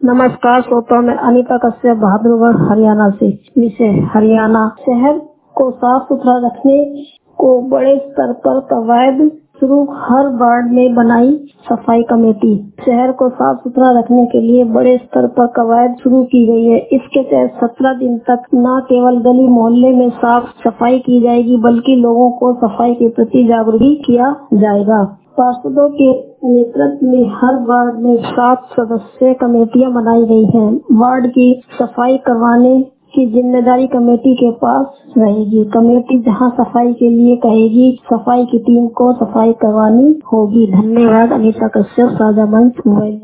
नमस्कार श्रोताओं, मैं अनीता कश्यप बहादुरगढ़ हरियाणा से। विषय हरियाणा शहर को साफ सुथरा रखने को बड़े स्तर पर कवायद शुरू, हर वार्ड में बनाई सफाई कमेटी। शहर को साफ सुथरा रखने के लिए बड़े स्तर पर कवायद शुरू की गई है। इसके तहत 17 दिन तक न केवल गली मोहल्ले में साफ सफाई की जाएगी, बल्कि लोगों को सफाई के प्रति जागरूक भी किया जाएगा। पार्षदों के नेतृत्व में हर वार्ड में 7 सदस्यीय कमेटियां बनाई गई हैं। वार्ड की सफाई करवाने की जिम्मेदारी कमेटी के पास रहेगी। कमेटी जहां सफाई के लिए कहेगी, सफाई की टीम को सफाई करवानी होगी। धन्यवाद। अनीता कश्यप, साझा मंच, मोबाइल।